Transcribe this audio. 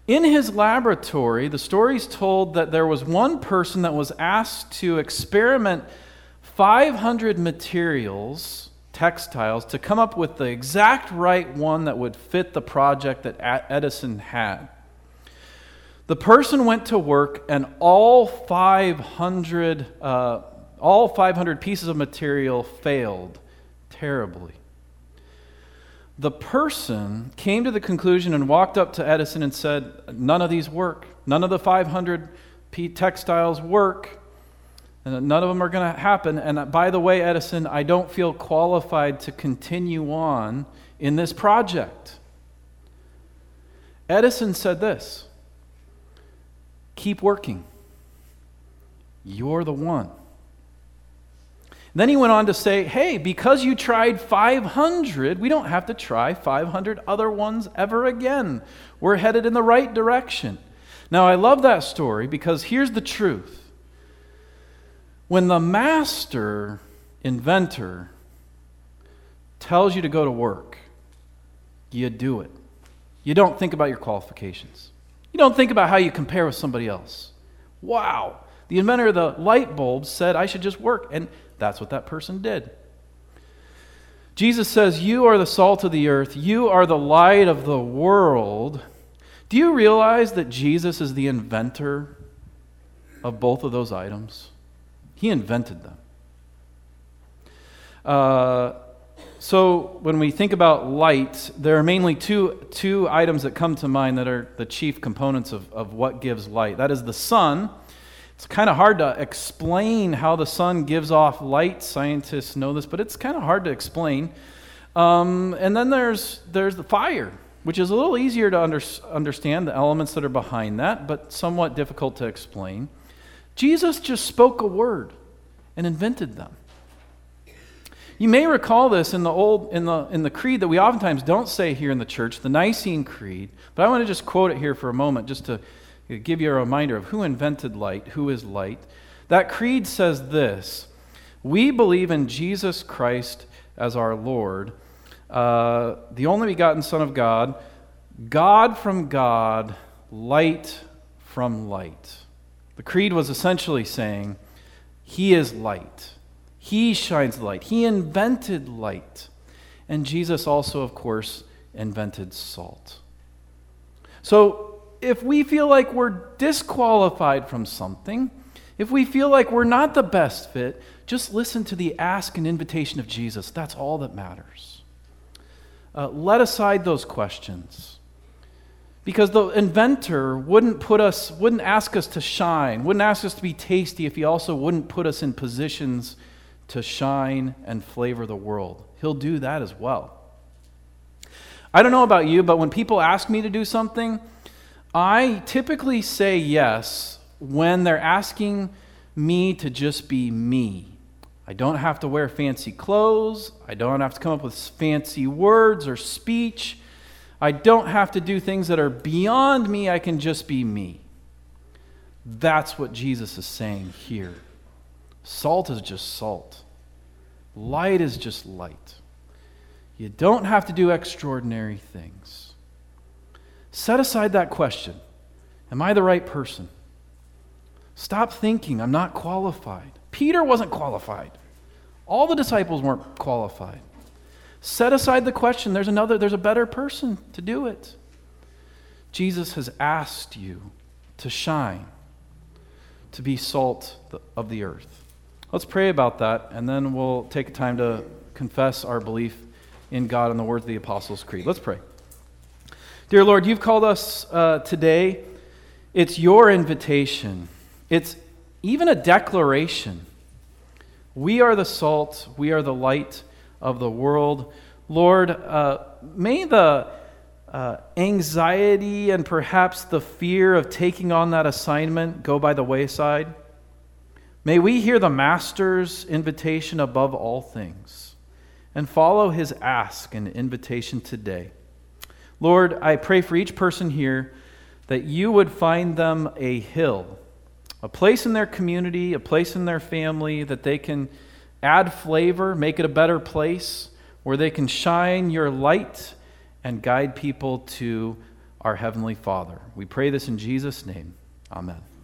In his laboratory, the story's told that there was one person that was asked to experiment 500 materials, textiles, to come up with the exact right one that would fit the project that Edison had. The person went to work, and all 500 pieces of material failed terribly. The person came to the conclusion and walked up to Edison and said, none of these work. None of the 500 textiles work. And none of them are going to happen. And by the way, Edison, I don't feel qualified to continue on in this project. Edison said this, keep working. You're the one. Then he went on to say, hey, because you tried 500, we don't have to try 500 other ones ever again. We're headed in the right direction. Now, I love that story because here's the truth. When the master inventor tells you to go to work, you do it. You don't think about your qualifications. You don't think about how you compare with somebody else. Wow, the inventor of the light bulb said I should just work, and that's what that person did. Jesus says, you are the salt of the earth. You are the light of the world. Do you realize that Jesus is the inventor of both of those items? He invented them. So when we think about light, there are mainly two items that come to mind that are the chief components of what gives light. That is the sun. It's kind of hard to explain how the sun gives off light. Scientists know this, but it's kind of hard to explain. And then there's the fire, which is a little easier to understand, the elements that are behind that, but somewhat difficult to explain. Jesus just spoke a word and invented them. You may recall this in the creed that we oftentimes don't say here in the church, the Nicene Creed, but I want to just quote it here for a moment just to give you a reminder of who invented light, who is light. That creed says this: we believe in Jesus Christ as our Lord, the only begotten Son of God, God from God, light from light. The creed was essentially saying, He is light. He shines light. He invented light. And Jesus also, of course, invented salt. So, if we feel like we're disqualified from something, if we feel like we're not the best fit, just listen to the ask and invitation of Jesus. That's all that matters. Let aside those questions. Because the inventor wouldn't ask us to shine, wouldn't ask us to be tasty if he also wouldn't put us in positions to shine and flavor the world. He'll do that as well. I don't know about you, but when people ask me to do something, I typically say yes when they're asking me to just be me. I don't have to wear fancy clothes. I don't have to come up with fancy words or speech. I don't have to do things that are beyond me. I can just be me. That's what Jesus is saying here. Salt is just salt. Light is just light. You don't have to do extraordinary things. Set aside that question. Am I the right person? Stop thinking I'm not qualified. Peter wasn't qualified. All the disciples weren't qualified. Set aside the question. There's a better person to do it. Jesus has asked you to shine, to be salt of the earth. Let's pray about that, and then we'll take time to confess our belief in God and the words of the Apostles' Creed. Let's pray. Dear Lord, you've called us today. It's your invitation. It's even a declaration. We are the salt. We are the light of the world. Lord, may the anxiety and perhaps the fear of taking on that assignment go by the wayside. May we hear the Master's invitation above all things and follow his ask and invitation today. Lord, I pray for each person here that you would find them a hill, a place in their community, a place in their family that they can add flavor, make it a better place where they can shine your light and guide people to our Heavenly Father. We pray this in Jesus' name. Amen.